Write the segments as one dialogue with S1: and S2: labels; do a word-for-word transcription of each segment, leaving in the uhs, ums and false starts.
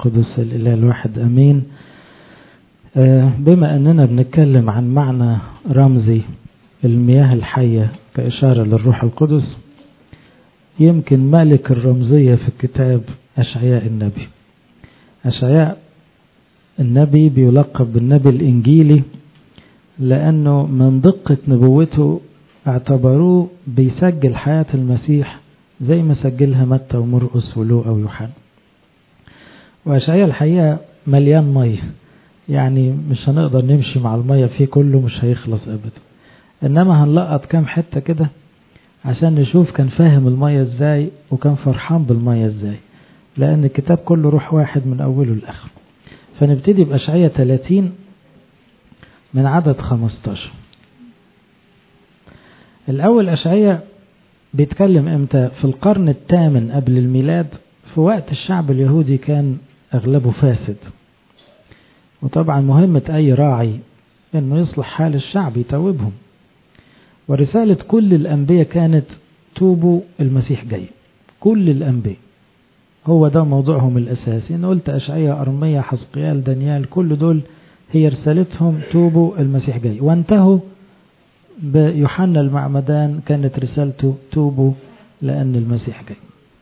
S1: القدس الإله الواحد أمين. بما أننا بنتكلم عن معنى رمزي المياه الحية كإشارة للروح القدس، يمكن مالك الرمزية في الكتاب أشعياء النبي. أشعياء النبي بيلقب بالنبي الإنجيلي لأنه من دقة نبوته اعتبروه بيسجل حياة المسيح زي ما سجلها متى ومرقس ولوقا ويوحنا. وأشعياء الحقيقة مليان مية، يعني مش هنقدر نمشي مع المية فيه كله، مش هيخلص أبدا، إنما هنلقط كام حتة كده عشان نشوف كان فاهم المية ازاي وكان فرحان بالمية ازاي، لأن الكتاب كله روح واحد من أوله لآخره. فنبتدي بأشعياء ثلاثين من عدد خمستاشر. الأول أشعياء بيتكلم امتى؟ في القرن الثامن قبل الميلاد، في وقت الشعب اليهودي كان أغلبه فاسد، وطبعا مهمة أي راعي أنه يصلح حال الشعب يتوبهم. ورسالة كل الأنبياء كانت توبوا المسيح جاي. كل الأنبياء هو ده موضوعهم الأساسي. إن قلت أشعياء، أرميا، حزقيال، دانيال، كل دول هي رسالتهم توبوا المسيح جاي. وانتهوا بيوحنا المعمدان كانت رسالته توبوا لأن المسيح جاي.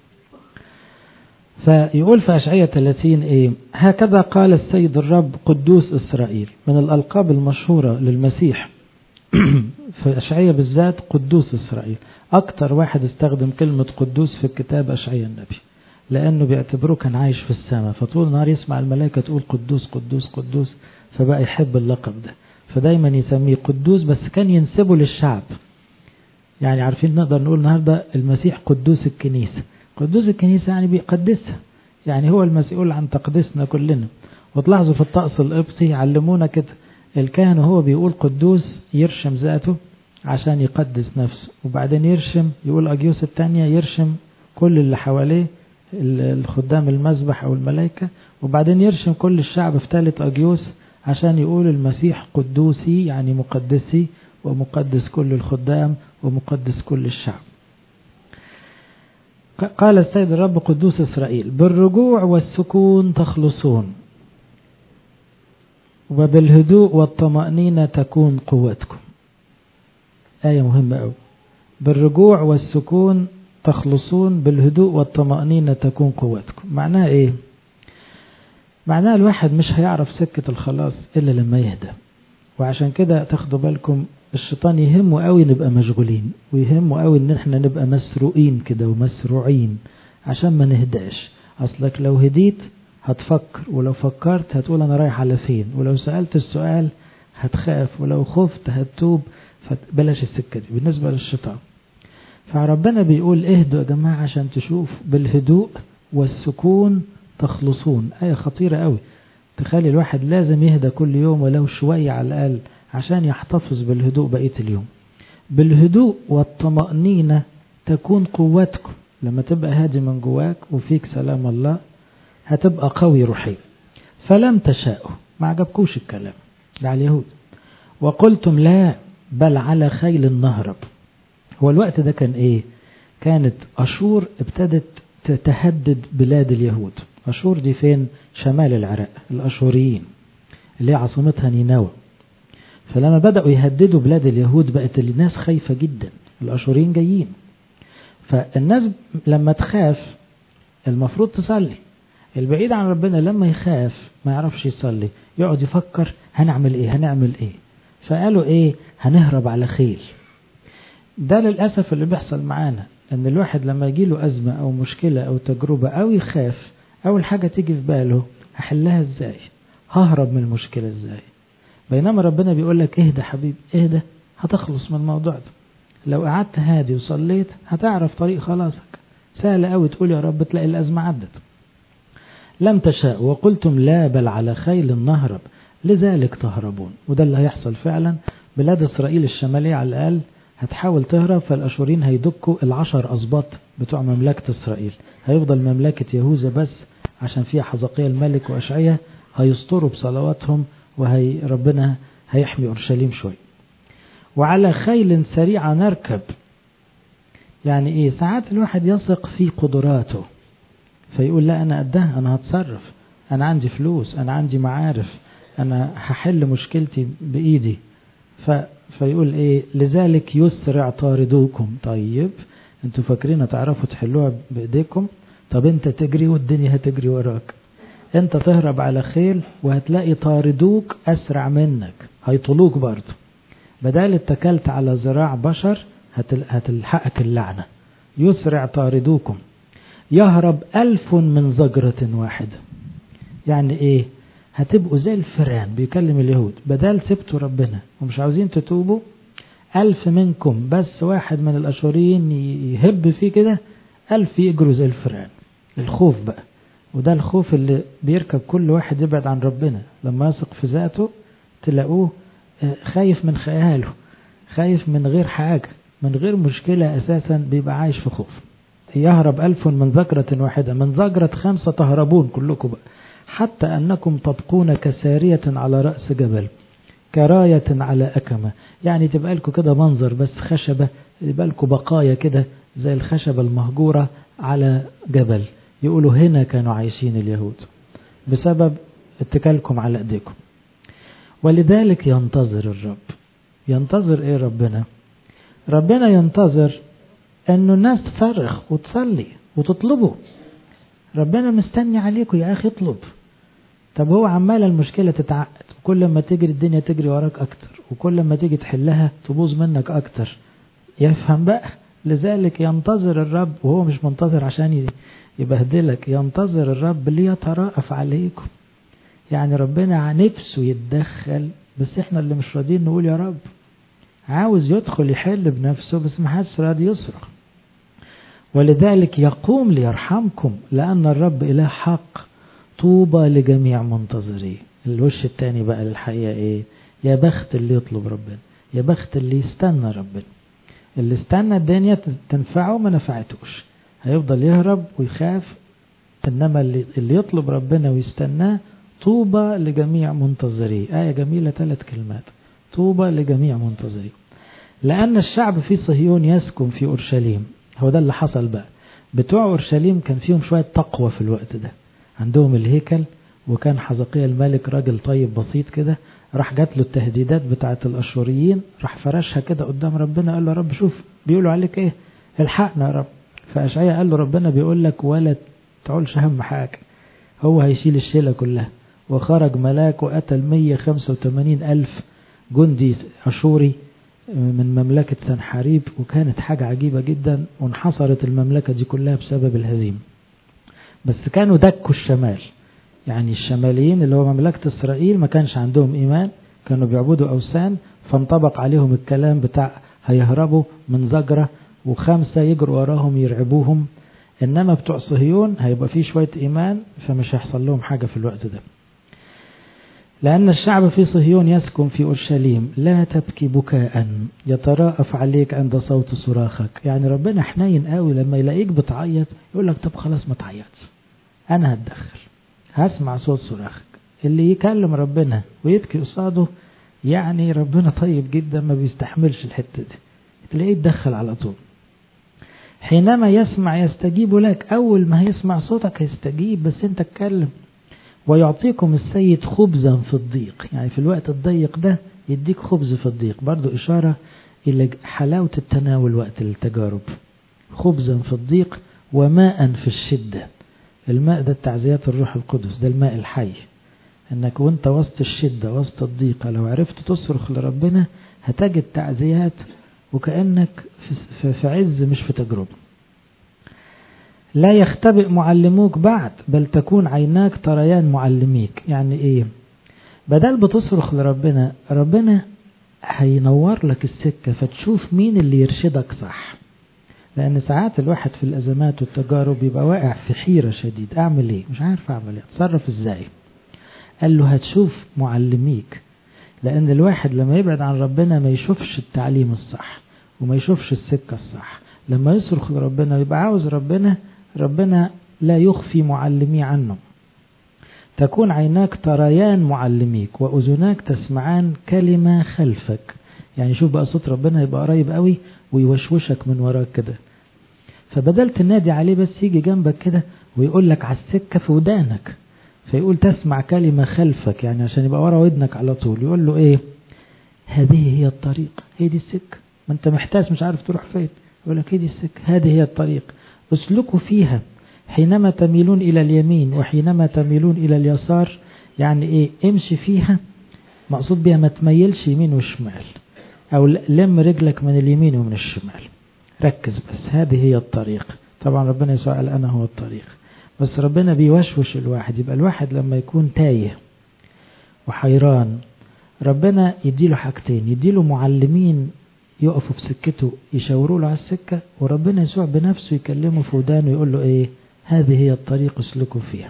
S1: فيقول في أشعياء ثلاثين إيه؟ هكذا قال السيد الرب قدوس إسرائيل. من الألقاب المشهورة للمسيح في أشعياء بالذات قدوس إسرائيل. أكتر واحد استخدم كلمة قدوس في الكتاب أشعياء النبي، لأنه بيعتبروه كان عايش في السماء، فطول النهار يسمع الملائكة تقول قدوس قدوس قدوس، فبقى يحب اللقب ده، فدايما يسميه قدوس، بس كان ينسبه للشعب. يعني عارفين نقدر نقول النهاردة المسيح قدوس الكنيسة. قدوس الكنيسة يعني بيقدسها، يعني هو المسؤول عن تقديسنا كلنا. وتلاحظوا في الطقس القبطي يعلمونا كده، الكاهن هو بيقول قدوس يرشم ذاته عشان يقدس نفسه، وبعدين يرشم يقول أجيوس التانية يرشم كل اللي حواليه الخدام المذبح أو الملائكة، وبعدين يرشم كل الشعب في ثالث أجيوس عشان يقول المسيح قدوسي، يعني مقدسي ومقدس كل الخدام ومقدس كل الشعب. قال السيد الرب قدوس إسرائيل بالرجوع والسكون تخلصون، وبالهدوء والطمأنينة تكون قوتكم. آية مهمة أوي. بالرجوع والسكون تخلصون، بالهدوء والطمأنينة تكون قوتكم. معناها إيه؟ معناها الواحد مش هيعرف سكة الخلاص إلا لما يهدى. وعشان كده تاخدوا بالكم الشيطان يهمه قوي نبقى مشغولين، ويهمه قوي ان احنا نبقى مسروقين كده ومسروعين عشان ما نهداش. اصلك لو هديت هتفكر، ولو فكرت هتقول انا رايح على فين، ولو سألت السؤال هتخاف، ولو خفت هتتوب. فبلاش السكة دي بالنسبة للشيطان. فربنا بيقول اهدوا يا جماعة عشان تشوف بالهدوء والسكون تخلصون. آية خطيرة قوي. تخلي الواحد لازم يهدى كل يوم ولو شوية على الأقل عشان يحتفظ بالهدوء بقية اليوم. بالهدوء والطمأنينة تكون قوتكم. لما تبقى هادي من جواك وفيك سلام الله هتبقى قوي روحي. فلم تشاءوا، ما عجبكوش الكلام ده على اليهود. وقلتم لا بل على خيل نهرب. هو الوقت ده كان ايه؟ كانت أشور ابتدت تتهدد بلاد اليهود. أشور دي فين؟ شمال العراق، الأشوريين اللي عاصمتها نينوى. فلما بدأوا يهددوا بلاد اليهود بقت الناس خايفة جدا، الأشوريين جايين. فالناس لما تخاف المفروض تصلي. البعيد عن ربنا لما يخاف ما يعرفش يصلي، يقعد يفكر هنعمل ايه هنعمل ايه. فقالوا ايه؟ هنهرب على خيل. ده للأسف اللي بيحصل معانا، ان الواحد لما يجيله أزمة أو مشكلة أو تجربة أو يخاف، أول حاجة تيجي في باله هحلها ازاي، ههرب من المشكلة ازاي. بينما ربنا بيقول لك اهدى حبيب اهدى، هتخلص من الموضوع ده. لو قعدت هادي وصليت هتعرف طريق خلاصك. سهل قوي تقول يا رب تلاقي الأزمة عدت. لم تشاء وقلتم لا بل على خيل نهرب لذلك تهربون. وده اللي هيحصل فعلا. بلاد إسرائيل الشمالية على الأقل هتحاول تهرب، فالأشورين هيدكوا العشر أسباط بتوع مملكة إسرائيل. هيفضل مملكة يهوذا بس عشان فيها حزقيا الملك وأشعياء هيسطروا بصلواتهم، وهي ربنا هيحمي أورشليم شوي. وعلى خيل سريعة نركب. يعني ايه؟ ساعات الواحد يثق في قدراته فيقول لا انا قدها، انا هتصرف، أنا عندي فلوس، أنا عندي معارف، أنا هحل مشكلتي بإيدي. ف... فيقول إيه؟ لذلك يسرع طاردوكم. طيب أنتوا فاكرين تعرفوا تحلوها بإيديكم؟ طب أنت تجري والدنيا هتجري وراك. أنت تهرب على خيل وهتلاقي طاردوك أسرع منك، هيطلوك برضه. بدال اتكلت على ذراع بشر هتلحقك اللعنة. يسرع طاردوكم، يهرب ألف من زجرة واحدة. يعني ايه؟ هتبقوا زي الفئران. بيكلم اليهود، بدال سبتوا ربنا ومش عاوزين تتوبوا، ألف منكم بس واحد من الأشوريين يهب فيه كده، ألف يجروا زي الفئران. الخوف بقى، وده الخوف اللي بيركب كل واحد يبعد عن ربنا. لما يثق في ذاته تلاقوه خايف من خياله، خايف من غير حاجة، من غير مشكلة أساسا، بيبقى عايش في خوف. يهرب ألف من زجرة واحدة، من زجرة خمسة تهربون كلكم بقى، حتى أنكم تبقون كسارية على رأس جبل، كراية على أكمة. يعني تبقى لكم كده منظر بس خشبة، يبقى لكم بقايا كده زي الخشبة المهجورة على جبل. يقولوا هنا كانوا عايشين اليهود بسبب اتكالكم على ايديكم. ولذلك ينتظر الرب. ينتظر ايه ربنا؟ ربنا ينتظر انه الناس تصرخ وتصلي وتطلبه. ربنا مستني عليكم يا اخي اطلب. طب هو عمال المشكلة تتعقد، وكل ما تجري الدنيا تجري وراك اكتر، وكل ما تيجي تحلها تبوظ منك اكتر. يفهم بقى. لذلك ينتظر الرب، وهو مش منتظر عشان يبهدلك، ينتظر الرب ليترأف عليكم. يعني ربنا نفسه يتدخل، بس احنا اللي مش راضيين نقول يا رب. عاوز يدخل يحل بنفسه بس ما حدش راضي يصرخ. ولذلك يقوم ليرحمكم، لأن الرب إله حق، طوبى لجميع منتظريه. الوش التاني بقى للحقيقة ايه؟ يا بخت اللي يطلب ربنا، يا بخت اللي يستنى ربنا. اللي استنى الدنيا تنفعه ما نفعتوش، هيفضل يهرب ويخاف. إنما اللي, اللي يطلب ربنا ويستناه، طوبى لجميع منتظريه. آية جميلة، ثلاث كلمات، طوبى لجميع منتظريه. لأن الشعب في صهيون يسكن في أورشليم. هو ده اللي حصل بقى. بتوع أورشليم كان فيهم شوية تقوى في الوقت ده، عندهم الهيكل، وكان حزقيا الملك راجل طيب بسيط كده. راح جات له التهديدات بتاعة الأشوريين، راح فرشها كده قدام ربنا، قال له رب شوف بيقولوا عليك ايه، الحقنا يا رب. فأشعياء قال له ربنا بيقول لك ولا تعولش هم حاجة، هو هيشيل الشيلة كلها. وخرج ملاك وقتل مية وخمسة وثمانين ألف جندي أشوري من مملكة سنحاريب، وكانت حاجة عجيبة جدا، وانحصرت المملكة دي كلها بسبب الهزيمة. بس كانوا دكوا الشمال، يعني الشماليين اللي هو مملكة إسرائيل ما كانش عندهم إيمان، كانوا بيعبدوا أوثان، فانطبق عليهم الكلام بتاع هيهربوا من زجرة وخمسة يجروا وراهم يرعبوهم. إنما بتوع صهيون هيبقى فيه شوية إيمان، فمش هيحصل لهم حاجة في الوقت ده. لأن الشعب في صهيون يسكن في أورشليم، لا تبكي بكاء، يتراءف عليك عند صوت صراخك. يعني ربنا حنين قوي، لما يلاقيك بتعيط يقول لك طب خلاص ما تعيطش، أنا هتدخل، هسمع صوت صراخك. اللي يكلم ربنا ويبكي قصاده، يعني ربنا طيب جدا، ما بيستحملش الحتة دي، تلاقيه يتدخل على طول. حينما يسمع يستجيب لك، أول ما هيسمع صوتك هيستجيب، بس أنت اتكلم. ويعطيكم السيد خبزا في الضيق، يعني في الوقت الضيق ده يديك خبز في الضيق، برضو إشارة إلى حلاوة التناول وقت التجارب. خبزا في الضيق وماء في الشدة. الماء ده التعزيات الروح القدس، ده الماء الحي. انك وانت وسط الشدة وسط الضيقة لو عرفت تصرخ لربنا هتجد تعزيات، وكأنك في عز مش في تجربة. لا يختبئ معلموك بعد، بل تكون عيناك تريان معلميك. يعني ايه؟ بدل بتصرخ لربنا، ربنا هينور لك السكة فتشوف مين اللي يرشدك صح. لأن ساعات الواحد في الأزمات والتجارب بيبقى واقع في حيرة شديد، أعمل إيه؟ مش عارف أعمل إيه، أتصرف إزاي؟ قال له هتشوف معلميك. لأن الواحد لما يبعد عن ربنا ما يشوفش التعليم الصح وما يشوفش السكة الصح. لما يصرخ لربنا ويبقى عاوز ربنا، ربنا لا يخفي معلمي عنه. تكون عيناك تريان معلميك وأذناك تسمعان كلمة خلفك. يعني شوف بقى صوت ربنا يبقى قريب قوي ويوشوشك من وراك كده، فبدل تنادي عليه بس يجي جنبك كده ويقول لك على السكة في ودانك، فيقول تسمع كلمة خلفك، يعني عشان يبقى ورا ودنك على طول. يقول له ايه؟ هذه هي الطريق، هي دي السكة. ما انت محتاج مش عارف تروح فين، يقول لك هي دي السكة، هذه هي الطريق، اسلكوا فيها حينما تميلون إلى اليمين وحينما تميلون إلى اليسار. يعني ايه؟ امشي فيها، مقصود بها ما تميلش يمين وشمال، او لم رجلك من اليمين ومن الشمال، ركز بس، هذه هي الطريق. طبعا ربنا يسوع قال أنا هو الطريق، بس ربنا بيوشوش الواحد. يبقى الواحد لما يكون تايه وحيران، ربنا يديله حاجتين، يديله معلمين يقفوا في سكته يشاوروا له على السكة، وربنا يسوع بنفسه يكلمه في ودانه ويقول له ايه؟ هذه هي الطريق اسلكوا فيها.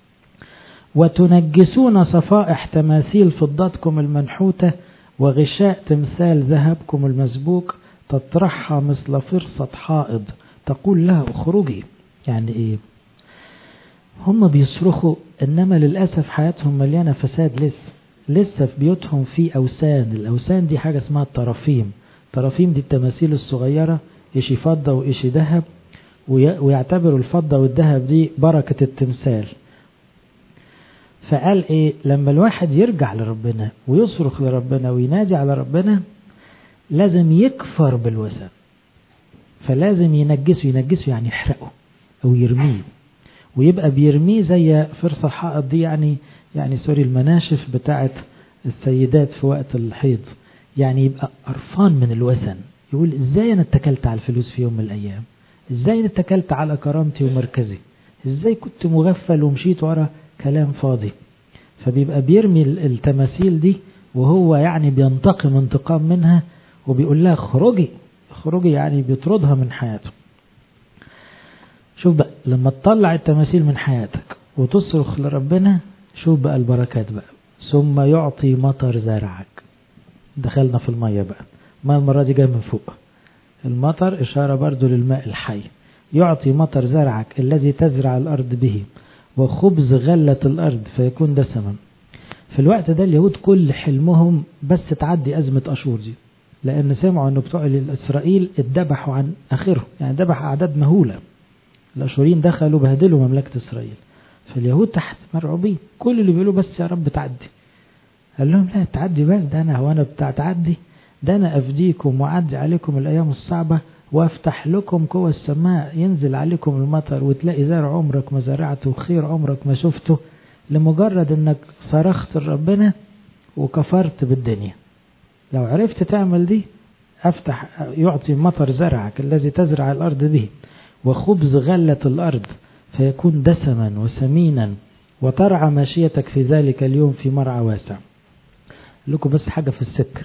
S1: وتنجسون صفائح تماثيل فضتكم المنحوتة وغشاء تمثال ذهبكم المسبوك، تطرحها مثل فرصة حائض تقول لها اخرجي. يعني ايه؟ هم بيصرخوا، انما للأسف حياتهم مليانة فساد. لسه لسه في بيوتهم في أوثان. الأوثان دي حاجة اسمها الطرافيم. الطرافيم دي التماثيل الصغيرة، إشي فضة وإشي ذهب، ويعتبروا الفضة والذهب دي بركة التمثال. فقال ايه؟ لما الواحد يرجع لربنا ويصرخ لربنا وينادي على ربنا، لازم يكفر بالوثن، فلازم ينجسه. ينجسه يعني يحرقه او يرميه، ويبقى بيرميه زي فرصة حائط دي، يعني يعني سوري المناشف بتاعت السيدات في وقت الحيض. يعني يبقى قرفان من الوثن، يقول ازاي انا اتكلت على الفلوس في يوم من الايام، ازاي انا اتكلت على كرامتي ومركزي، ازاي كنت مغفل ومشيت ورا كلام فاضي. فبيبقى بيرمي التماثيل دي، وهو يعني بينتقم انتقام منها، وبيقول لها خرجي خرجي، يعني بيطردها من حياته. شوف بقى لما تطلع التماثيل من حياتك وتصرخ لربنا، شوف بقى البركات بقى. ثم يعطي مطر زرعك. دخلنا في المية بقى، ما المرة دي جاي من فوق. المطر إشارة برضو للماء الحي. يعطي مطر زرعك الذي تزرع الأرض به، وخبز غلة الأرض فيكون دسما. في الوقت ده اليهود كل حلمهم بس تعدي أزمة أشور دي، لأن سمعوا أنه بتوع إسرائيل اتذبحوا عن آخره، يعني ذبح أعداد مهولة. الأشوريين دخلوا بهدلوا مملكة إسرائيل، فاليهود تحت مرعوبين، كل اللي بيقولوا بس يا رب تعدي. قال لهم لا تعدي بس، ده أنا هو أنا بتاع تعدي؟ ده أنا أفديكم وأعدي عليكم الأيام الصعبة، وافتح لكم قوى السماء، ينزل عليكم المطر وتلاقي زرع عمرك ما زرعته وخير عمرك ما شفته، لمجرد انك صرخت لربنا وكفرت بالدنيا. لو عرفت تعمل دي، افتح يعطي مطر زرعك الذي تزرع الارض به، وخبز غلة الارض فيكون دسما وسمينا، وترعى ماشيتك في ذلك اليوم في مرعى واسع. لكم بس حاجة في السكة،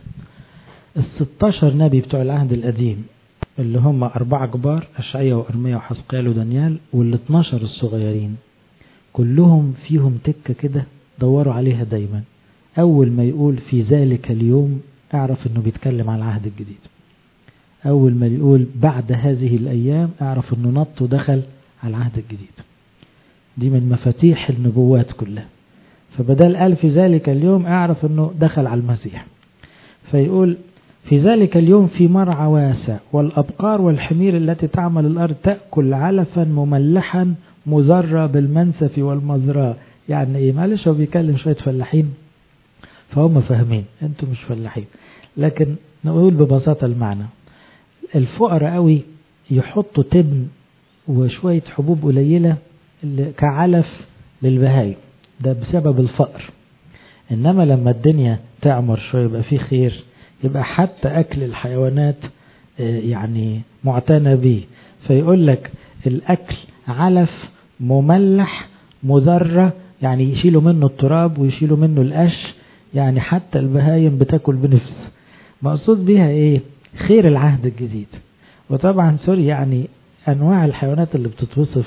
S1: الستاشر نبي بتوع العهد القديم اللي هم أربعة كبار، أشعياء وأرميا وحزقيال ودانيال، والاتناشر الصغيرين كلهم فيهم تكة كده دوروا عليها دايما. أول ما يقول في ذلك اليوم اعرف أنه بيتكلم عن العهد الجديد. أول ما يقول بعد هذه الأيام اعرف أنه نط ودخل على العهد الجديد. دي من مفاتيح النبوات كلها. فبدل قال في ذلك اليوم اعرف أنه دخل على المسيح. فيقول في ذلك اليوم في مرعى واسع، والأبقار والحمير التي تعمل الأرض تأكل علفا مملحا مزرى بالمنسف والمزراء. يعني ايه؟ معلش هو بيكلم شوية فلاحين فهم فاهمين، انتم مش فلاحين، لكن نقول ببساطة المعنى. الفقراء قوي يحطوا تبن وشوية حبوب قليلة كعلف للبهايم، ده بسبب الفقر. انما لما الدنيا تعمر شوية يبقى فيه خير، يبقى حتى أكل الحيوانات يعني معتنى به. فيقول لك الأكل علف مملح مذرة، يعني يشيلوا منه التراب ويشيلوا منه القش، يعني حتى البهايم بتاكل بنفس. مقصود بها ايه؟ خير العهد الجديد. وطبعا سوري يعني أنواع الحيوانات اللي بتتوصف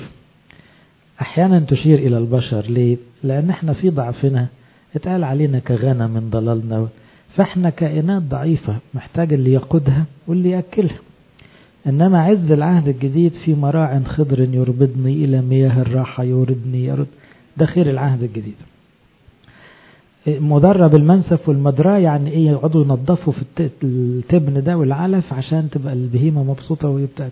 S1: أحيانا تشير إلى البشر. ليه؟ لأن احنا في ضعفنا اتقال علينا كغنم من ضلالنا، فاحنا كائنات ضعيفة محتاج اللي يقودها واللي يأكلها. إنما عز العهد الجديد في مراع خضر يربضني إلى مياه الراحة يوردني يرد، ده خير العهد الجديد. مدرب المنسف والمدراء يعني إيه؟ يقعدوا ينظفوا في التبن ده والعلف عشان تبقى البهيمة مبسوطة ويبتاكل.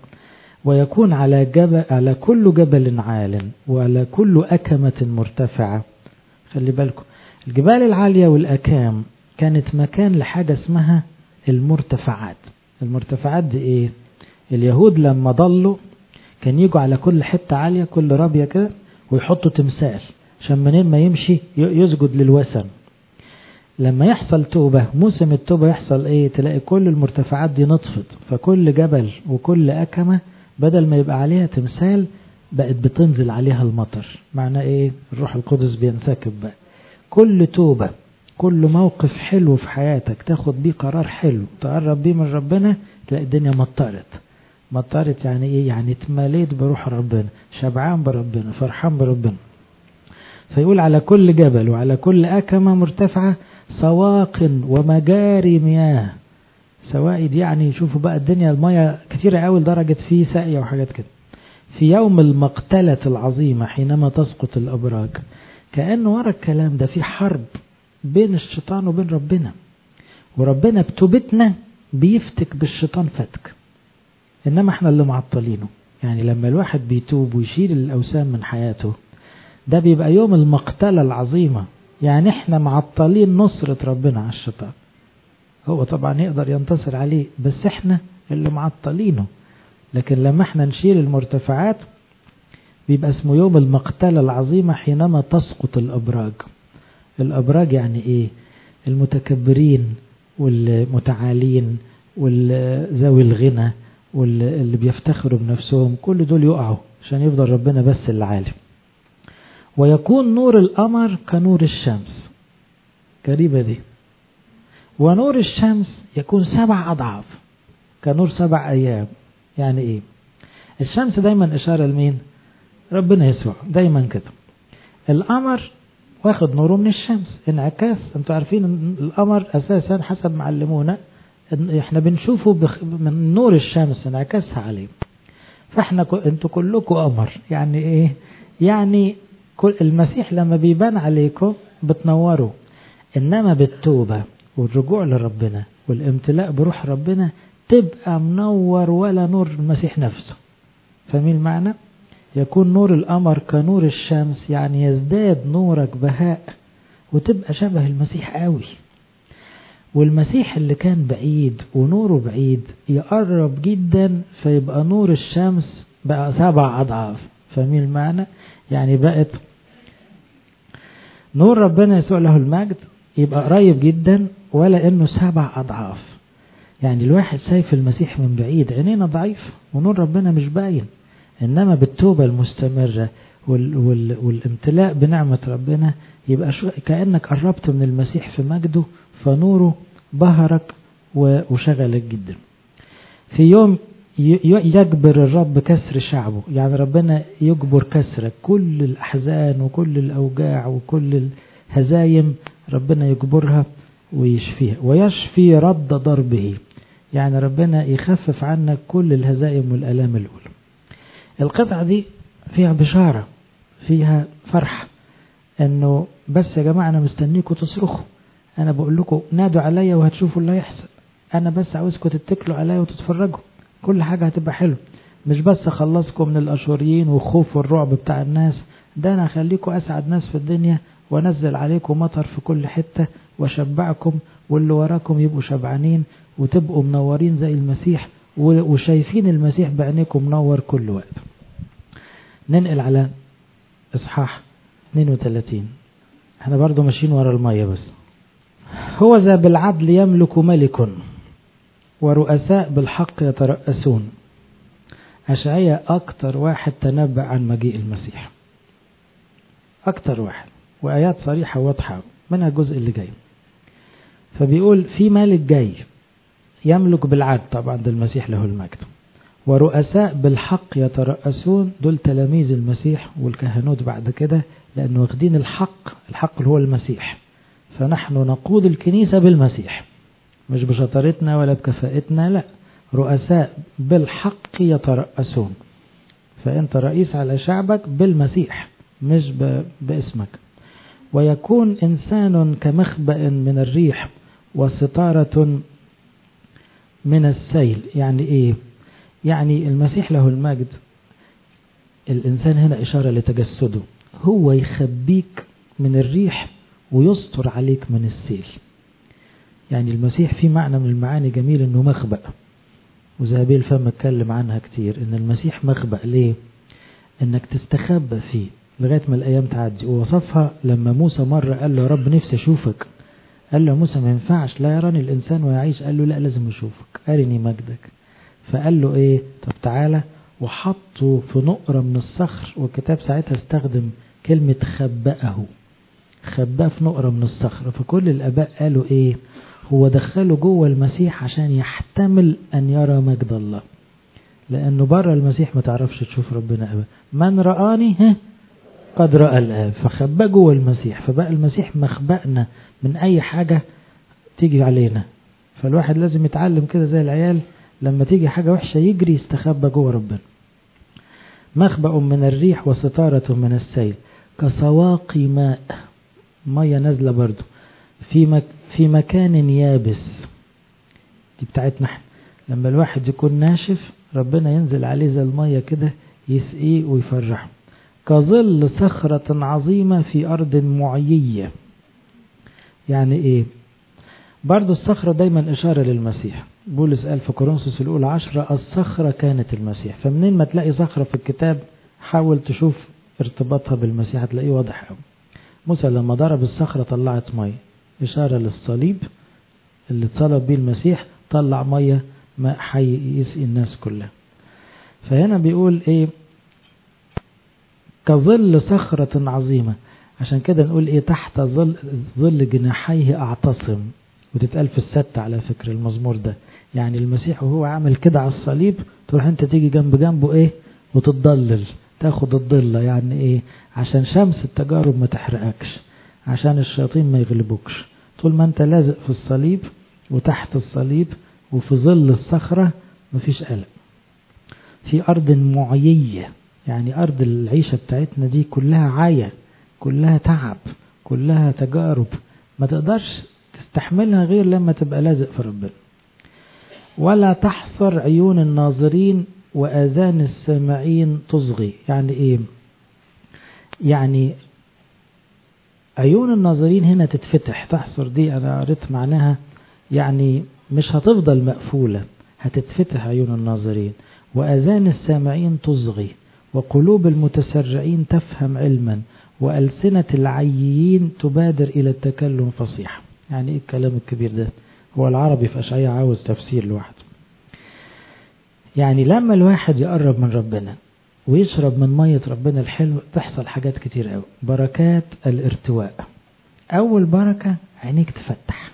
S1: ويكون على جبل، على كل جبل عال وعلى كل أكمة مرتفعة خلي بالكم الجبال العالية والأكام كانت مكان لحاجة اسمها المرتفعات. المرتفعات دي ايه؟ اليهود لما ضلوا كان يجوا على كل حتة عالية كل رابية كده ويحطوا تمثال عشان منين ما يمشي يسجد للوثن. لما يحصل توبة موسم التوبة يحصل ايه؟ تلاقي كل المرتفعات دي نطفت، فكل جبل وكل أكمة بدل ما يبقى عليها تمثال بقت بتنزل عليها المطر. معنى ايه؟ الروح القدس بينسكب بقى. كل توبة كل موقف حلو في حياتك تاخد بيه قرار حلو تقرب بيه من ربنا تلاقي الدنيا مطرت. مطرت يعني ايه؟ يعني اتمليت بروح ربنا، شبعان بربنا، فرحان بربنا. فيقول على كل جبل وعلى كل أكمة مرتفعة سواق ومجاري مياه. سوائد يعني شوفوا بقى الدنيا المياه كتيرة قوي لدرجة فيه ساقية وحاجات كده. في يوم المقتلة العظيمة حينما تسقط الأبراج. كأنه ورا الكلام ده في حرب بين الشيطان وبين ربنا، وربنا بتوبتنا بيفتك بالشيطان فتك، إنما احنا اللي معطلينه. يعني لما الواحد بيتوب ويشيل الأوسام من حياته ده بيبقى يوم المقتلة العظيمة، يعني احنا معطلين نصرة ربنا على الشيطان. هو طبعا يقدر ينتصر عليه بس احنا اللي معطلينه. لكن لما احنا نشيل المرتفعات بيبقى اسمه يوم المقتلة العظيمة حينما تسقط الأبراج. الأبراج يعني ايه؟ المتكبرين والمتعالين والذوي الغنى واللي بيفتخروا بنفسهم كل دول يقعوا عشان يفضل ربنا بس اللي عالم. ويكون نور القمر كنور الشمس. قريبة دي. ونور الشمس يكون سبع أضعاف كنور سبع أيام. يعني إيه؟ الشمس دايما إشارة لمين؟ ربنا يسوع دايما كده. القمر واخد نوره من الشمس انعكاس. انتوا عارفين ان القمر أساسا حسب معلمونا احنا بنشوفه من نور الشمس انعكاسها عليه. فاحنا انتوا كلكم قمر. يعني إيه؟ يعني كل المسيح لما بيبان عليكم بتنوروا، إنما بالتوبة والرجوع لربنا والامتلاء بروح ربنا تبقى منور ولا نور المسيح نفسه. فاهمين المعنى؟ يكون نور القمر كنور الشمس، يعني يزداد نورك بهاء وتبقى شبه المسيح قوي. والمسيح اللي كان بعيد ونوره بعيد يقرب جدا فيبقى نور الشمس بقى سبع أضعاف. فاهمين المعنى؟ يعني بقت نور ربنا يسوع له المجد يبقى قريب جدا ولا انه سبع اضعاف. يعني الواحد شايف المسيح من بعيد عينينا ضعيف ونور ربنا مش باين، انما بالتوبة المستمرة وال وال والامتلاء بنعمة ربنا يبقى شو كأنك قربت من المسيح في مجده فنوره بهرك وشغلك جدا. في يوم يجبر الرب كسر شعبه، يعني ربنا يجبر كسرك كل الأحزان وكل الأوجاع وكل الهزايم ربنا يجبرها ويشفيها. ويشفي رد ضربه، يعني ربنا يخفف عنك كل الهزايم والألام الأولى. القطعة دي فيها بشارة فيها فرح انه بس يا جماعة انا مستنيكم تصرخوا. انا بقول لكم نادوا عليا وهتشوفوا اللي هيحصل. انا بس عاوزكم تتكلوا عليا وتتفرجوا، كل حاجة هتبقى حلو. مش بس اخلصكم من الاشوريين والخوف والرعب بتاع الناس، ده انا اخليكم اسعد ناس في الدنيا وانزل عليكم مطر في كل حتة وشبعكم واللي وراكم يبقوا شبعانين وتبقوا منورين زي المسيح وشايفين المسيح بعينيكم منور كل وقت. ننقل على اصحاح اثنين وثلاثين. احنا برضو ماشيين ورا المية بس. هو ذا بالعدل يملك ملك ورؤساء بالحق يترأسون. أشعياء أكتر واحد تنبأ عن مجيء المسيح، أكتر واحد، وآيات صريحة واضحة منها الجزء اللي جاي. فبيقول في ملك جاي يملك بالعدل، طبعا ده المسيح له المجد، ورؤساء بالحق يترأسون. دول تلاميذ المسيح والكهنوت بعد كده، لأنه واخدين الحق، الحق اللي هو المسيح. فنحن نقود الكنيسة بالمسيح، مش بشطارتنا ولا بكفاءتنا، لا، رؤساء بالحق يترأسون. فأنت رئيس على شعبك بالمسيح مش باسمك. ويكون إنسان كمخبأ من الريح وستارة من السيل. يعني إيه؟ يعني المسيح له المجد، الإنسان هنا إشارة لتجسده، هو يخبيك من الريح ويستر عليك من السيل. يعني المسيح في معنى من المعاني جميل انه مخبأ، وزهبيل الفم اتكلم عنها كتير، ان المسيح مخبأ. ليه؟ انك تستخبى فيه لغاية ما الايام تعدي. ووصفها لما موسى مرة قال له يا رب نفسي اشوفك، قال له موسى ما ينفعش، لا يراني الانسان ويعيش. قال له لا لازم اشوفك، ارني مجدك. فقال له ايه؟ طب تعالى، وحطه في نقرة من الصخر. والكتاب ساعتها استخدم كلمة خبأه، خبأه في نقرة من الصخر. فكل الاباء قالوا ايه؟ هو دخله جوه المسيح عشان يحتمل ان يرى مجد الله، لانه بره المسيح ما تعرفش تشوف ربنا ابدا. من رآني قد رأى الآب. فخبأ جوه المسيح، فبقى المسيح مخبأنا من اي حاجة تيجي علينا. فالواحد لازم يتعلم كده زي العيال، لما تيجي حاجة وحشة يجري يستخبى جوه ربنا. مخبأ من الريح وستارة من السيل كسواقي ماء، مية نازلة برضو في مك في مكان يابس. دي بتاعتنا احنا، لما الواحد يكون ناشف ربنا ينزل عليه زي المية كده يسقيه ويفرحه. كظل صخرة عظيمة في أرض معيية. يعني ايه؟ برضو الصخرة دايما إشارة للمسيح. بولس قال في كورنثوس الأولى عشرة الصخرة كانت المسيح. فمنين ما تلاقي صخرة في الكتاب حاول تشوف ارتباطها بالمسيح، هتلاقيه واضح قوي. موسى لما ضرب الصخرة طلعت مية، إشارة للصليب اللي اتصلب بيه المسيح، طلع مية ماء حي يسقي الناس كلها. فهنا بيقول ايه؟ كظل صخرة عظيمة. عشان كده نقول ايه؟ تحت ظل ظل جناحيه اعتصم. وتتقال في الست على فكرة المزمور ده. يعني المسيح وهو عامل كده على الصليب تروح انت تيجي جنب جنبه ايه؟ وتتضلل، تاخد الضلة. يعني ايه؟ عشان شمس التجارب ما تحرقكش، عشان الشياطين ما يغلبوكش. طول ما انت لازق في الصليب وتحت الصليب وفي ظل الصخرة مفيش قلق. في أرض معيية، يعني أرض العيشة بتاعتنا دي كلها عاية، كلها تعب، كلها تجارب، ما تقدرش تستحملها غير لما تبقى لازق في ربنا. ولا تحصر عيون الناظرين وآذان السامعين تصغي. يعني ايه؟ يعني عيون الناظرين هنا تتفتح. تحصر دي انا قريت معناها يعني مش هتفضل مقفولة، هتتفتح عيون الناظرين. وآذان السامعين تصغي وقلوب المتسرعين تفهم علما وألسنة العيين تبادر إلى التكلم فصيحا. يعني ايه الكلام الكبير ده؟ هو العربي في أشعياء عاوز تفسير لوحده. يعني لما الواحد يقرب من ربنا ويشرب من مية ربنا الحلو تحصل حاجات كتير قوي. بركات الارتواء. أول بركة عينيك تفتح.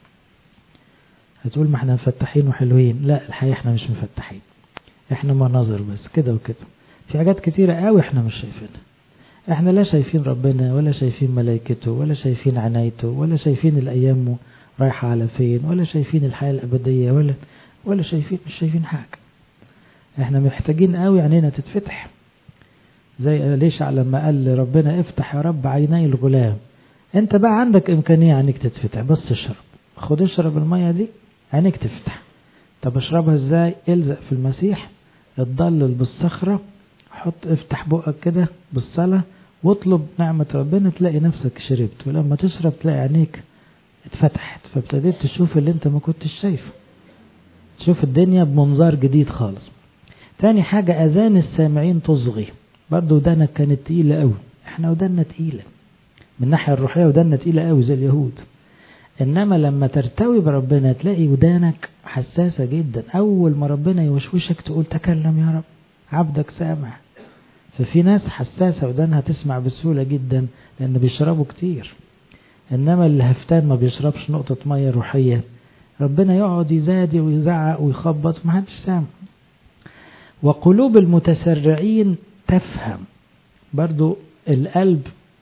S1: هتقول ما احنا مفتحين وحلوين. لا، الحقيقة احنا مش مفتحين، احنا مناظر بس كده وكده. في حاجات كتيرة قوي احنا مش شايفينها. احنا لا شايفين ربنا ولا شايفين ملائكته ولا شايفين عنايته ولا شايفين الأيام رايحة على فين ولا شايفين الحياة الأبدية ولا ولا شايفين مش شايفين حاجة. احنا محتاجين قوي عينينا تتفتح. زي ليش لما قال ربنا افتح يا رب عيني الغلام. انت بقى عندك امكانية عينيك تتفتح، بس اشرب. خد اشرب المية دي عينيك تفتح. طب اشربها ازاي؟ الزق في المسيح، اتضلل بالصخرة، حط افتح بقك كده بالصلاة واطلب نعمة ربنا، تلاقي نفسك شربت. ولما تشرب تلاقي عينيك اتفتحت، فابتديت تشوف اللي انت ما كنتش شايفه، تشوف الدنيا بمنظار جديد خالص. تاني حاجة اذان السامعين تصغي. برضو ودانك كانت تقيلة قوي، احنا وداننا تقيلة من ناحية الروحية، وداننا تقيلة قوي زي اليهود. انما لما ترتوي بربنا تلاقي ودانك حساسة جدا. اول ما ربنا يوشوشك تقول تكلم يا رب عبدك سامع. ففي ناس حساسة ودانها تسمع بسهولة جدا لان بيشربوا كتير. انما اللي هفتان ما بيشربش نقطة مية روحية، ربنا يقعد يزادي ويزعق ويخبط ومحدش سامع. وقلوب المتسرعين تفهم. برضو القلب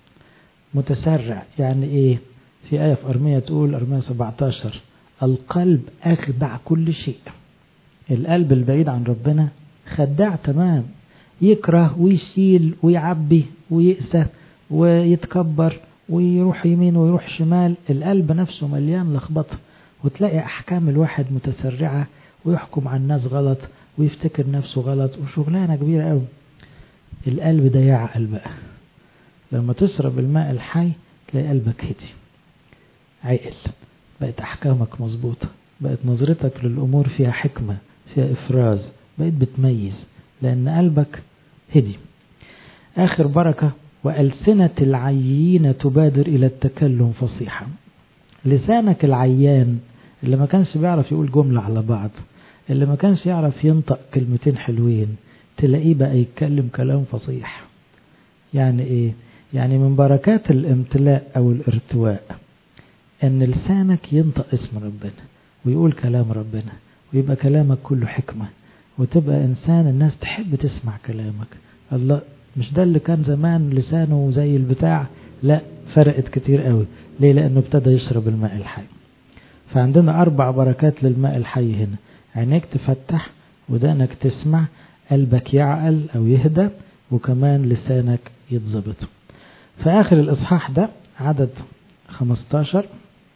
S1: متسرع. يعني ايه؟ في آية في أرمية تقول أرمية سبعتاشر القلب أخدع كل شيء. القلب البعيد عن ربنا خداع تمام، يكره ويشيل ويعبي ويقسى ويتكبر ويروح يمين ويروح شمال. القلب نفسه مليان لخبطة، وتلاقي أحكام الواحد متسرعة ويحكم عن الناس غلط ويفتكر نفسه غلط وشغلانة كبيرة قوي. القلب ده يعقل بقى. لما تشرب الماء الحي تلاقي قلبك هدي عقل، بقت أحكامك مظبوطة، بقت نظرتك للأمور فيها حكمة، فيها إفراز، بقيت بتميز لأن قلبك هدي. آخر بركة: وألسنة العيين تبادر إلى التكلم فصيحا. لسانك العيان اللي ما كانش بيعرف يقول جملة على بعض، اللي ما كانش يعرف ينطق كلمتين حلوين، تلاقيه بقى يتكلم كلام فصيح. يعني إيه؟ يعني من بركات الامتلاء أو الارتواء أن لسانك ينطق اسم ربنا ويقول كلام ربنا، ويبقى كلامك كله حكمة، وتبقى إنسان الناس تحب تسمع كلامك. الله، مش ده اللي كان زمان لسانه زي البتاع؟ لا، فرقت كتير قوي. ليه؟ لأنه ابتدى يشرب الماء الحي. فعندنا أربع بركات للماء الحي هنا: عينيك تفتح، ودانك تسمع، قلبك يعقل أو يهدى، وكمان لسانك يتظبط. في آخر الإصحاح ده عدد خمستاشر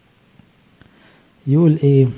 S1: يقول إيه؟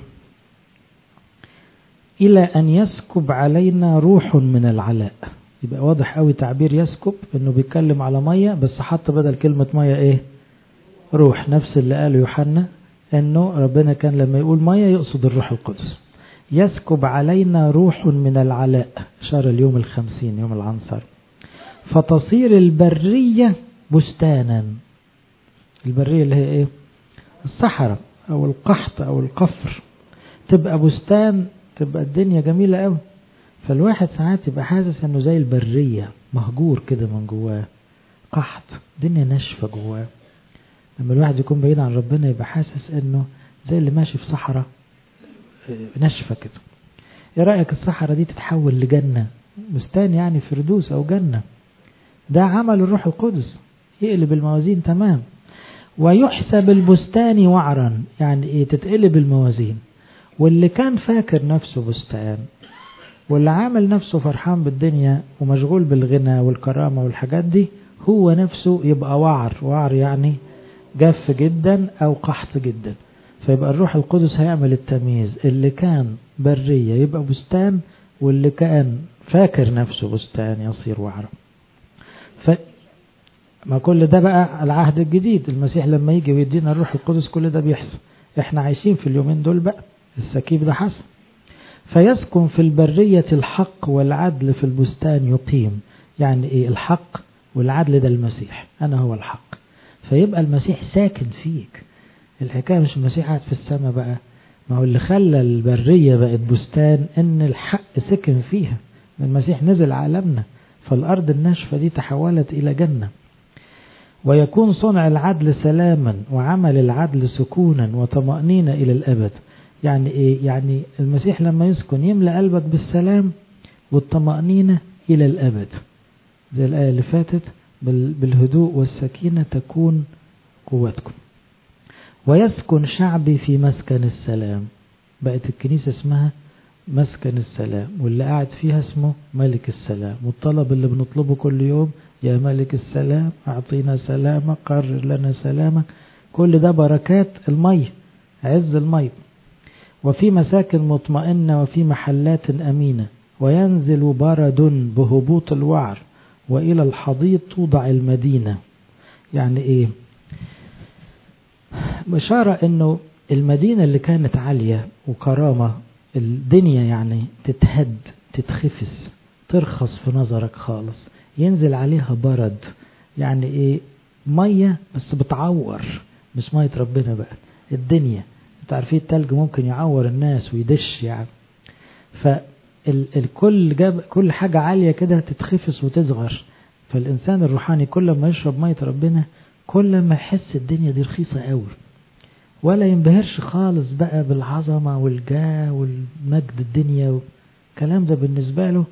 S1: إلى أن يسكب علينا روح من العلاء. يبقى واضح قوي تعبير يسكب، إنه بيتكلم على مية، بس حط بدل كلمة مية إيه؟ روح. نفس اللي قاله يوحنا، إنه ربنا كان لما يقول مية يقصد الروح القدس. يسكب علينا روح من العلاء، شهر اليوم الخمسين، يوم العنصر، فتصير البرية بستانا. البرية اللي هي إيه؟ الصحراء أو القحط أو القفر، تبقى بستان، تبقى الدنيا جميلة قوي. فالواحد ساعات يبقى حاسس انه زي البرية، مهجور كده من جواه، قحط، دنيا ناشفة جواه. لما الواحد يكون بعيد عن ربنا يبقى حاسس انه زي اللي ماشي في صحراء ناشفة كده. ايه رأيك الصحراء دي تتحول لجنة، بستان يعني فردوس او جنة؟ ده عمل الروح القدس، يقلب الموازين تمام. ويحسب البستان وعرا، يعني ايه؟ تتقلب الموازين. واللي كان فاكر نفسه بستان، واللي عامل نفسه فرحان بالدنيا ومشغول بالغنى والكرامة والحاجات دي، هو نفسه يبقى وعر. وعر يعني جاف جدا أو قحط جدا. فيبقى الروح القدس هيعمل التمييز، اللي كان برية يبقى بستان، واللي كان فاكر نفسه بستان يصير وعر. فما كل ده بقى العهد الجديد، المسيح لما يجي ويدينا الروح القدس كل ده بيحصل. احنا عايشين في اليومين دول بقى السكيب ده حصل. فيسكن في البرية الحق والعدل، في البستان يقيم. يعني ايه الحق والعدل؟ ده المسيح، انا هو الحق. فيبقى المسيح ساكن فيك. الحكاية مش المسيح قاعد في السماء بقى، ما هو اللي خلى البرية بقت بستان ان الحق سكن فيها. المسيح نزل عالمنا، فالارض الناشفة دي تحولت الى جنة. ويكون صنع العدل سلاما، وعمل العدل سكونا وطمأنينة الى الابد. يعني ايه؟ يعني المسيح لما يسكن يملأ قلبك بالسلام والطمأنينة الى الابد، زي الآية اللي فاتت: بالهدوء والسكينة تكون قوتكم. ويسكن شعبي في مسكن السلام. بقت الكنيسة اسمها مسكن السلام، واللي قاعد فيها اسمه ملك السلام. والطلب اللي بنطلبه كل يوم: يا ملك السلام أعطينا سلامك، قرر لنا سلامك. كل ده بركات المي، عز المي. وفي مساكن مطمئنة، وفي محلات أمينة. وينزل برد بهبوط الوعر، وإلى الحضيض توضع المدينة. يعني إيه؟ بشارة إنه المدينة اللي كانت عالية وكرامة، الدنيا يعني تتهد، تتخفس، ترخص في نظرك خالص، ينزل عليها برد. يعني إيه؟ مية بس بتعور، مش مية ربنا بقى، الدنيا. انتوا عارفين التلج ممكن يعور الناس ويدش يعني. فالكل جاب كل حاجة عالية كده تتخفس وتصغر. فالإنسان الروحاني كل ما يشرب مية ربنا كل ما يحس الدنيا دي رخيصة قوي، ولا ينبهرش خالص بقى بالعظمة والجاه والمجد الدنيا. الكلام ده بالنسبة له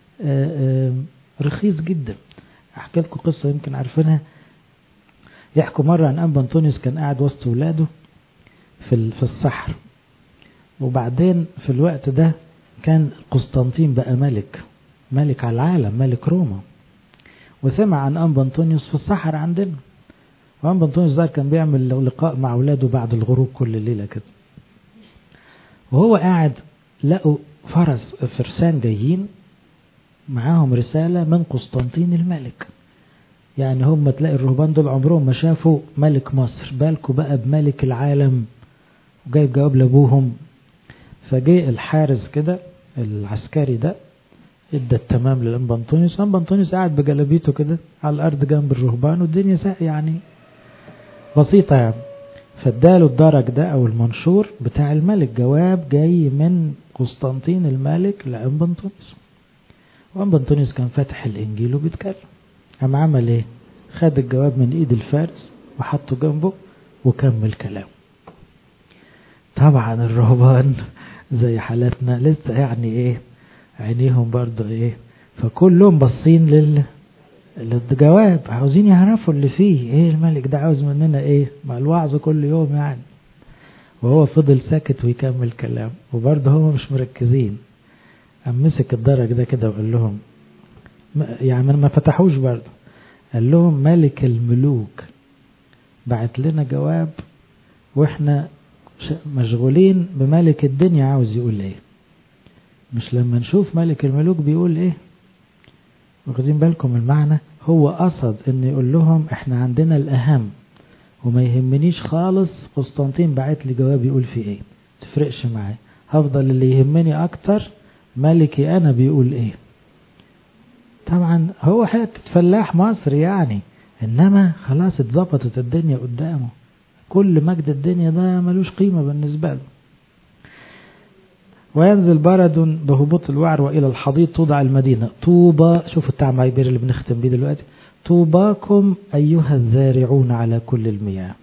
S1: رخيص جدا. أحكي لكم قصة يمكن عارفينها. يحكوا مرة عن أنبا أنطونيوس كان قاعد وسط ولاده في في الصحر، وبعدين في الوقت ده كان قسطنطين بقى ملك ملك على العالم، ملك روما. وسمع عن أنبا أنطونيوس في الصحر عندنا. وأنبا أنطونيوس ده كان بيعمل لقاء مع أولاده بعد الغروب كل ليلة كده. وهو قاعد لقوا فرس فرسان جايين معاهم رسالة من قسطنطين الملك. يعني هم تلاقي الرهبان دول عمرهم ما شافوا ملك مصر، بالكوا بقى بملك العالم، وجايب جواب لابوهم. فجاء الحارس كده العسكري ده ادى التمام للأنبا أنطونيوس. أنبا أنطونيوس قاعد بجلبيته كده على الأرض جنب الرهبان، والدنيا يعني بسيطة يعني. فاداله الدرج ده أو المنشور بتاع الملك، جواب جاي من قسطنطين الملك لأنبا أنطونيوس. وأنبا أنطونيوس كان فاتح الإنجيل وبيتكلم. قام عمل إيه؟ خد الجواب من إيد الفارس وحطه جنبه وكمل كلام. طبعا الرهبان زي حالتنا لسه يعني إيه عينيهم برضه إيه، فكلهم باصين لل للجواب، عاوزين يعرفوا اللي فيه ايه، الملك ده عاوز مننا ايه، مع الوعظ كل يوم يعني. وهو فضل ساكت ويكمل كلام، وبرضه هم مش مركزين. قام مسك الدرج ده كده وقال لهم، يعني ما فتحوش برضه، قال لهم ملك الملوك بعت لنا جواب واحنا مشغولين بملك الدنيا عاوز يقول ايه، مش لما نشوف ملك الملوك بيقول ايه. واخدين بالكم المعنى؟ هو قصد ان يقول لهم احنا عندنا الاهم، وما يهمنيش خالص قسطنطين بعت لي جواب يقول فيه ايه، تفرقش معايا، هفضل اللي يهمني اكتر ملكي انا بيقول ايه. طبعا هو حتة فلاح مصر يعني، انما خلاص اتظبطت الدنيا قدامه، كل مجد الدنيا ده ملوش قيمة بالنسبة له. وينزل برد بهبوط الوعر وإلى الحضيض توضع المدينة. طوبى، شوفوا التعبير اللي بنختم بيه دلوقتي، طوباكم أيها الزارعون على كل المياه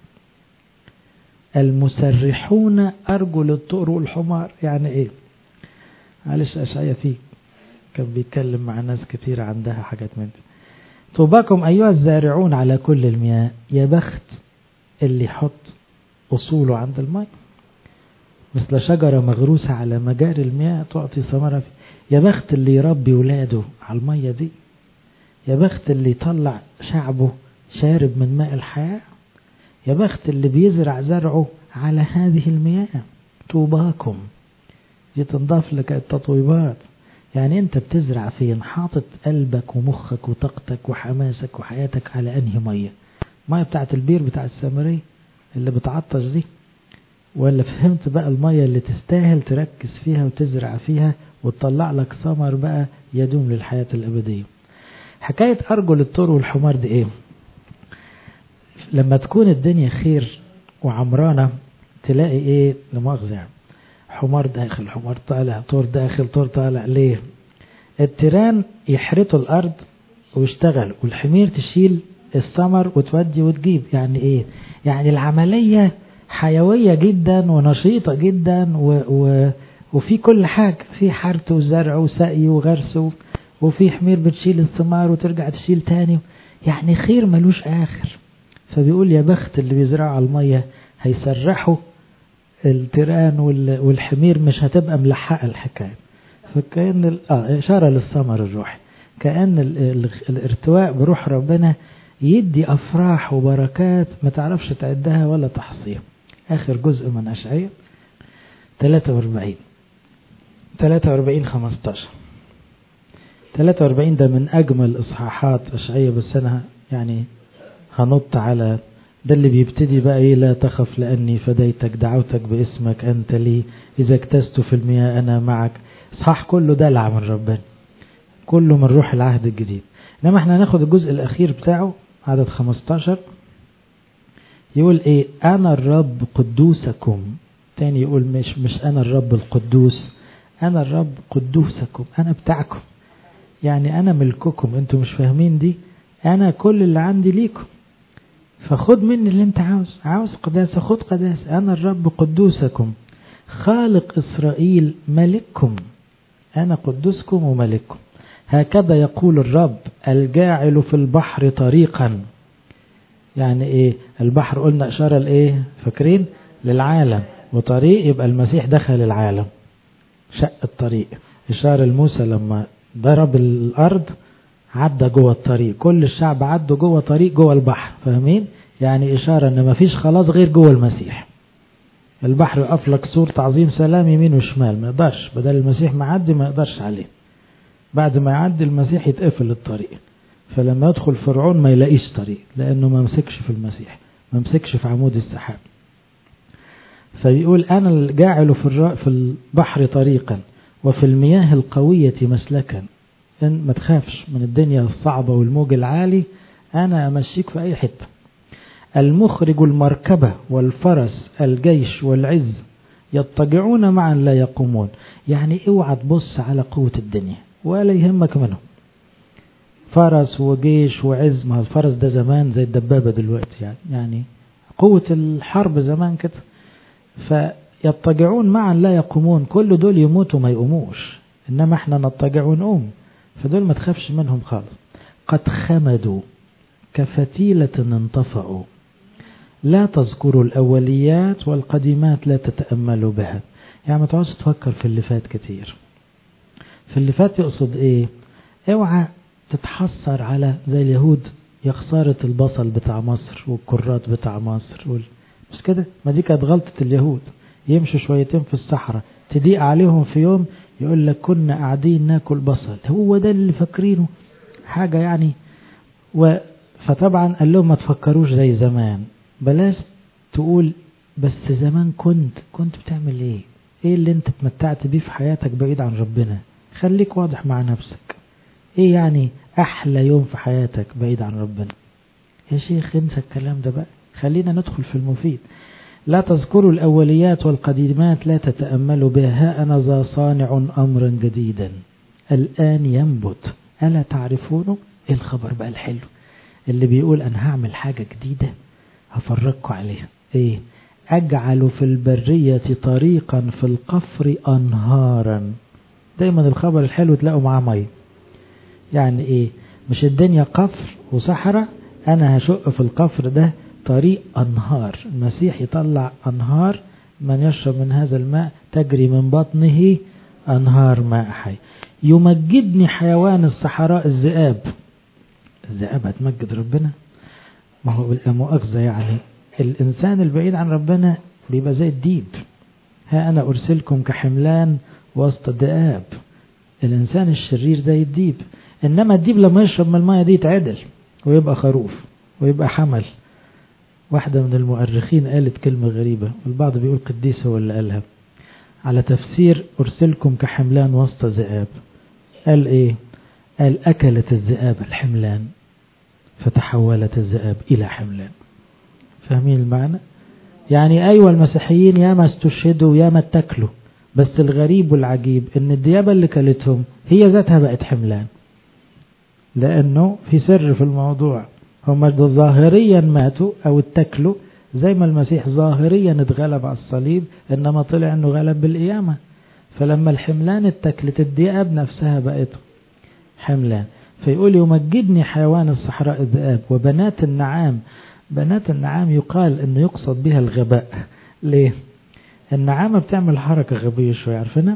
S1: المسرحون أرجل الطور والحمار. يعني إيه؟ معلش أشعية فيه كان بيتكلم مع ناس كتير عندها حاجات من دي. طوباكم أيها الزارعون على كل المياه، يا بخت اللي يحط أصوله عند الماء، مثل شجرة مغروسة على مجاري المياه تعطي ثمرة فيه. يا بخت اللي يربي ولاده على المية دي، يا بخت اللي يطلع شعبه شارب من ماء الحياة، يا بخت اللي بيزرع زرعه على هذه المياه. طوباكم دي تنضاف لك التطويبات، يعني انت بتزرع فين؟ حاطط قلبك ومخك وطاقتك وحماسك وحياتك على انهي مية؟ مية بتاعت البير بتاع السامري اللي بتعطش دي، ولا فهمت بقى المية اللي تستاهل تركز فيها وتزرع فيها وتطلع لك ثمر بقى يدوم للحياة الأبدية؟ حكاية أرجل الطور والحمار دي إيه؟ لما تكون الدنيا خير وعمرانة تلاقي إيه لمؤاخذة يعني، حمار داخل حمار طالع، طور داخل طور طالع. ليه؟ التيران يحرطوا الأرض ويشتغل، والحمير تشيل الثمر وتودي وتجيب. يعني إيه؟ يعني العملية حيوية جدا ونشيطة جدا، و و وفي كل حاجة، في حرث وزرع وسقي وغرس، وفي حمير بتشيل الثمار وترجع تشيل تاني، يعني خير ملوش آخر. فبيقول يا بخت اللي بيزرعوا على المية، هيسرحوا التيران والحمير، مش هتبقى ملحقة الحكاية. فكأن آه إشارة للثمر الروحي، كأن الارتواء بروح ربنا يدي أفراح وبركات ما تعرفش تعدها ولا تحصيها. آخر جزء من أشعية ثلاثة وأربعين ثلاثة وأربعين خمستاشر. ثلاثة وأربعين ده من أجمل إصحاحات أشعية، بس أنا يعني هنط على ده اللي بيبتدي بقى إيه، لا تخف لأني فديتك، دعوتك باسمك أنت لي، إذا اكتست في المياه أنا معك. إصحاح كله دلع من ربنا، كله من روح العهد الجديد. لما احنا ناخد الجزء الأخير بتاعه عدد خمستاشر، يقول إيه؟ أنا الرب قدوسكم. تاني يقول مش مش أنا الرب القدوس، أنا الرب قدوسكم، أنا بتاعكم، يعني أنا ملككم. أنتوا مش فاهمين دي؟ أنا كل اللي عندي ليكم، فخد مني اللي أنت عاوز. عاوز قداسة خد قداسة. أنا الرب قدوسكم خالق إسرائيل ملككم، أنا قدوسكم وملككم. هكذا يقول الرب الجاعل في البحر طريقا. يعني إيه البحر؟ قلنا إشارة لإيه؟ فاكرين؟ للعالم، وطريق يبقى المسيح دخل العالم، شق الطريق. إشارة لموسى لما ضرب الأرض عدى جوه الطريق، كل الشعب عدوا جوه طريق جوه البحر، فاهمين؟ يعني إشارة أن ما فيش خلاص غير جوه المسيح. البحر يقف لك سور تعظيم سلام يمين وشمال، ما يقدرش، بدل المسيح معدي ما يقدرش عليه، بعد ما يعدي المسيح يتقفل الطريق. فلما يدخل فرعون ما يلاقيش طريق، لأنه ما مسكش في المسيح، ما مسكش في عمود السحاب. فيقول أنا الجاعل في في البحر طريقا وفي المياه القوية مسلكا. إن ما تخافش من الدنيا الصعبة والموج العالي، أنا أمشيك في أي حتة. المخرج المركبة والفرس الجيش والعز يضطجعون معا لا يقومون. يعني اوعى تبص على قوة الدنيا ولا يهمك منهم. فرس وجيش وعز، ما الفرس ده زمان زي الدبابة دلوقتي، يعني يعني قوة الحرب زمان كده. فيضطجعون معا لا يقومون، كل دول يموتوا ما يقوموش، إنما احنا نضطجع ونقوم، فدول ما تخافش منهم خالص. قد خمدوا كفتيلة انطفأوا، لا تذكروا الأوليات والقديمات لا تتأملوا بها. يعني ما تقعدش تفكر في اللي فات كتير. في اللي فات يقصد ايه؟ اوعى تتحسر على زي اليهود يا خسارة البصل بتاع مصر والكرات بتاع مصر وال... مش كده؟ ما دي كانت غلطة اليهود. يمشوا شويتين في الصحراء تضيق عليهم في يوم يقول لك كنا قاعدين ناكل بصل، هو ده اللي فاكرينه حاجة يعني. و... فطبعا قال لهم ما تفكروش زي زمان، بلاش تقول بس زمان كنت كنت بتعمل ايه، ايه اللي انت اتمتعت بيه في حياتك بعيد عن ربنا. خليك واضح مع نفسك، ايه يعني احلى يوم في حياتك بعيد عن ربنا. يا شيخ انسى الكلام ده بقى، خلينا ندخل في المفيد. لا تذكروا الأوليات والقديمات لا تتأملوا بها، ها أنا ذا صانع أمرا جديدا الآن ينبت ألا تعرفونه. ايه الخبر بقى الحلو اللي بيقول أنا هعمل حاجة جديدة هفرجكم عليها. ايه؟ أجعل في البرية طريقا في القفر أنهارا. دايما الخبر الحلو تلاقوا معاه مية. يعني ايه؟ مش الدنيا قفر وصحراء، أنا هشق في القفر ده طريق أنهار. المسيح يطلع أنهار، من يشرب من هذا الماء تجري من بطنه أنهار ماء حي. يمجدني حيوان الصحراء الذئاب. الذئاب هتمجد ربنا؟ ما هو بالمؤاخذة يعني الإنسان البعيد عن ربنا بيبقى زي الديب. ها أنا أرسلكم كحملان وسط الذئاب. الإنسان الشرير زي الديب، إنما الديب لما يشرب من الماء دي يتعدل ويبقى خروف ويبقى حمل. واحدة من المؤرخين قالت كلمة غريبة، والبعض بيقول قديس هو اللي قالها على تفسير أرسلكم كحملان وسط ذئاب. قال إيه؟ قال أكلت الذئاب الحملان فتحولت الذئاب إلى حملان. فاهمين المعنى؟ يعني أيوة المسيحيين ياما استشهدوا ياما اتكلوا، بس الغريب والعجيب إن الديابة اللي كلتهم هي ذاتها بقت حملان، لأنه في سر في الموضوع. هم ظاهريا ماتوا أو اتكلوا زي ما المسيح ظاهريا اتغلب على الصليب، إنما طلع أنه غلب بالقيامة. فلما الحملان اتكلت الدياب نفسها بقت حملان. فيقول يمجدني حيوان الصحراء الذئاب وبنات النعام. بنات النعام يقال أنه يقصد بها الغباء. ليه؟ النعامة بتعمل حركة غبية شوية، عارفينها؟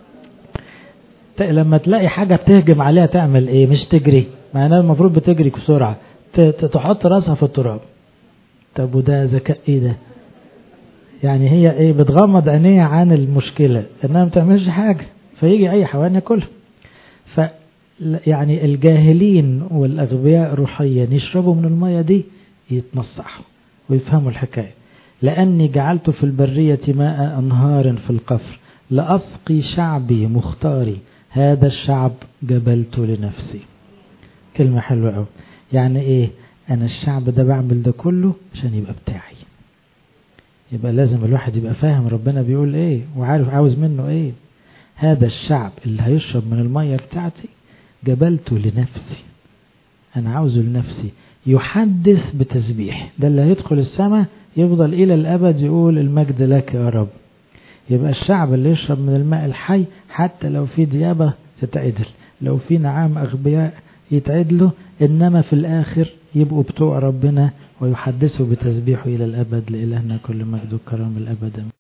S1: لما تلاقي حاجة بتهجم عليها تعمل ايه؟ مش تجري، معناها المفروض بتجري بسرعة، تحط راسها في التراب. طب وده ذكاء ايه ده؟ يعني هي ايه؟ بتغمض عينيها عن المشكلة انها ما بتعملش حاجة، فيجي اي حيوان ياكلها. ف يعني الجاهلين والاغبياء روحيا يشربوا من المية دي يتنصحوا ويفهموا الحكاية. لاني جعلت في البرية ماء انهار في القفر لأسقي شعبي مختاري، هذا الشعب جبلت لنفسي. كلمة حلوة قوي. يعني ايه؟ انا الشعب ده بعمل ده كله عشان يبقى بتاعي. يبقى لازم الواحد يبقى فاهم ربنا بيقول ايه وعارف عاوز منه ايه. هذا الشعب اللي هيشرب من المية بتاعتي جبلت لنفسي، انا عاوزه لنفسي. يحدث بتسبيح، ده اللي هيدخل السماء يفضل الى الابد يقول المجد لك يا رب. يبقى الشعب اللي يشرب من الماء الحي حتى لو في ديابة تتعدل، لو في نعام أغبياء يتعدلوا، إنما في الآخر يبقوا بتوع ربنا ويحدثوا بتسبيحه إلى الأبد. لإلهنا كل مجد وكرم الأبد.